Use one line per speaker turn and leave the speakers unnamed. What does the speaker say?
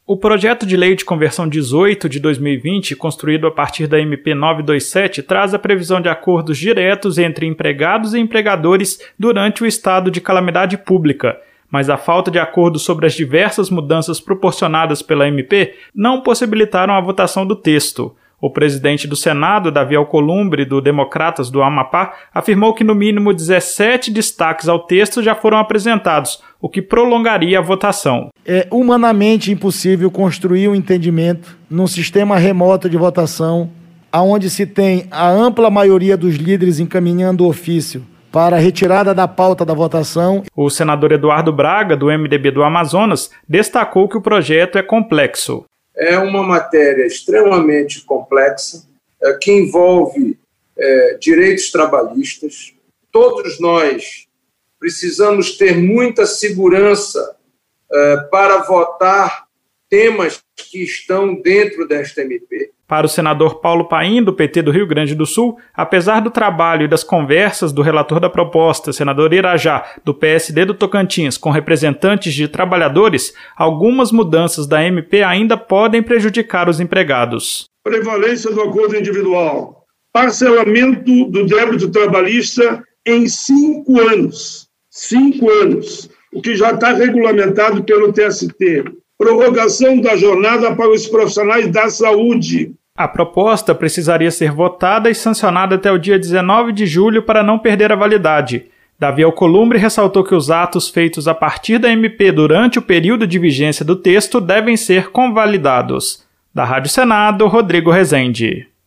O projeto de lei de conversão 18 de 2020, construído a partir da MP 927, traz a previsão de acordos diretos entre empregados e empregadores durante o estado de calamidade pública, mas a falta de acordo sobre as diversas mudanças proporcionadas pela MP não possibilitaram a votação do texto. O presidente do Senado, Davi Alcolumbre, do Democratas do Amapá, afirmou que no mínimo 17 destaques ao texto já foram apresentados, o que prolongaria a votação.
É humanamente impossível construir um entendimento num sistema remoto de votação, onde se tem a ampla maioria dos líderes encaminhando o ofício para a retirada da pauta da votação.
O senador Eduardo Braga, do MDB do Amazonas, destacou que o projeto é complexo.
É uma matéria extremamente complexa, que envolve direitos trabalhistas. Todos nós precisamos ter muita segurança para votar temas que estão dentro desta MP.
Para o senador Paulo Paim, do PT do Rio Grande do Sul, apesar do trabalho e das conversas do relator da proposta, senador Irajá, do PSD do Tocantins, com representantes de trabalhadores, algumas mudanças da MP ainda podem prejudicar os empregados.
Prevalência do acordo individual, parcelamento do débito trabalhista em 5 anos. 5 anos, o que já está regulamentado pelo TST. Prorrogação da jornada para os profissionais da saúde.
A proposta precisaria ser votada e sancionada até o dia 19 de julho para não perder a validade. Davi Alcolumbre ressaltou que os atos feitos a partir da MP durante o período de vigência do texto devem ser convalidados. Da Rádio Senado, Rodrigo Rezende.